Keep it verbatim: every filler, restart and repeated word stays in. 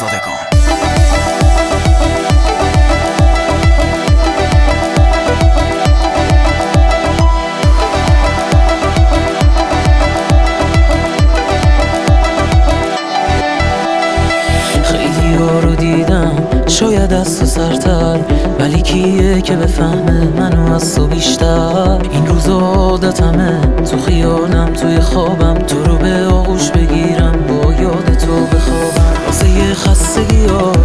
شاهزادگان. خیلی ها رو دیدم شاید از تو سرتر، ولی کیه که بفهمه منو از تو بیشتر؟ این روزا عادتمه تو خیالم توی خوابم تو رو به آغوش بگیرم با یاد تو بخوابم. واسه یه خستگی ها